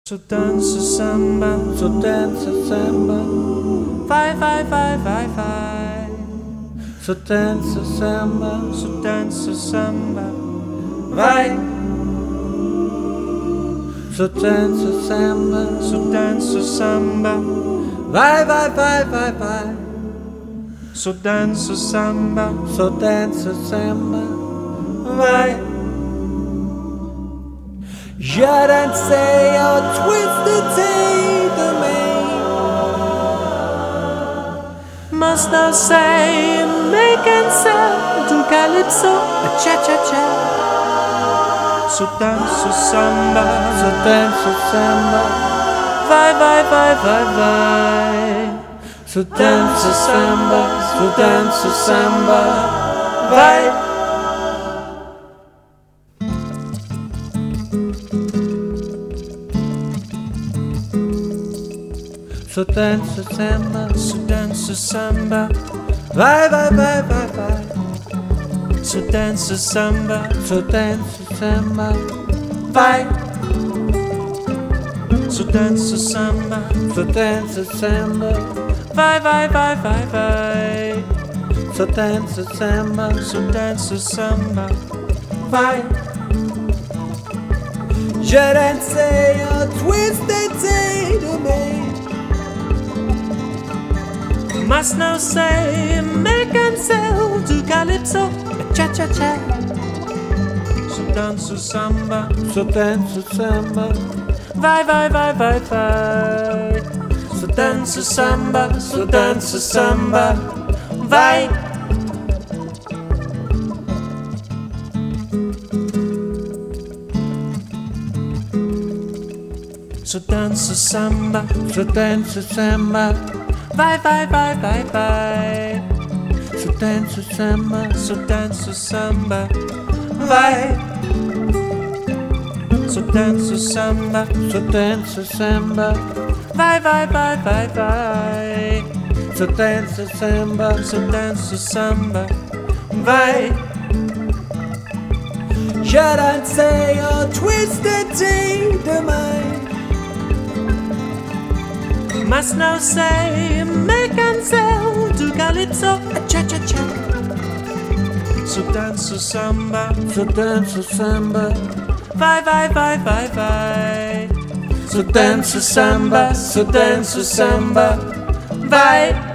So dance a samba, so dance a samba, vai, vai, vai, vai, vai. so dance a samba, So dance a samba, vai. So dance a samba, so dance a samba, vai, vai, vai, vai, vai. so dance a samba, So dance a samba, vai. Je dansais au twisted tea de me. must thou say, make and sell to calypso, a cha-cha-cha. So dance a samba, So dance a samba, vai, vai, vai, vai, vai. so dance a samba, so dance a samba, vai. So dance a samba, So dance a samba, vai, vai, vai, vai, vai. so dance a samba, So dance a samba, vai. so dance a samba, So dance a samba, vai, vai, vai, vai, vai. so dance a samba, So dance a samba, vai. Je dansais au twisted tea de me. must now say, make and sell to calypso, a cha-cha-cha. So dance a samba, So dance a samba, vai, vai, vai, vai, vai. So dance a samba, so dance a samba, vai. So dance a samba, so dance a samba, vai, vai, vai, vai, vai. so dance a samba, So dance a samba, vai. So dance a samba, so dance a samba, vai, vai, vai, vai, vai. so dance a samba, So dance a samba, vai. je dansais au twisted tea de me. Must now say, make and sell to calypso, a cha-cha-cha. So dance a samba, So dance a samba, vai, vai, vai, vai, vai. so dance a samba, so dance a samba, Vai.